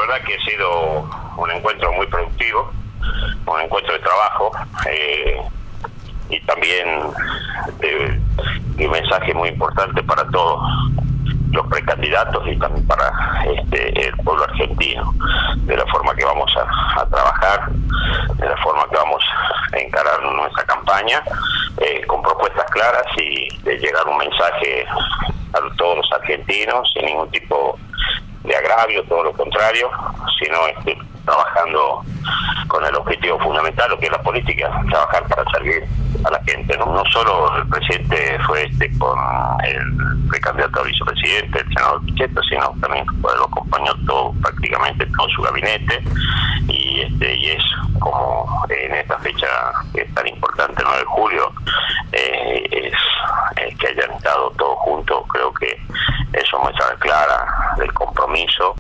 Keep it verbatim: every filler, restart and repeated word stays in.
verdad que ha sido un encuentro muy productivo, un encuentro de trabajo eh, y también de, de un mensaje muy importante para todos los precandidatos y también para este, el pueblo argentino, de la forma que vamos a, a trabajar, de la forma que vamos a encarar nuestra campaña, eh, con propuestas claras y de llegar un mensaje a todos los argentinos sin ningún tipo de agravio, todo lo contrario, sino este, trabajando con el objetivo fundamental, lo que es la política, trabajar para servir a la gente. No, no solo el presidente fue este con el precandidato a vicepresidente, el senador Pichetto, sino también pues, lo acompañó todo, prácticamente todo su gabinete, y este y es como en esta fecha que es tan importante, nueve de julio, eh, es, es que hayan estado todos juntos. Creo que eso muestra clara del compromiso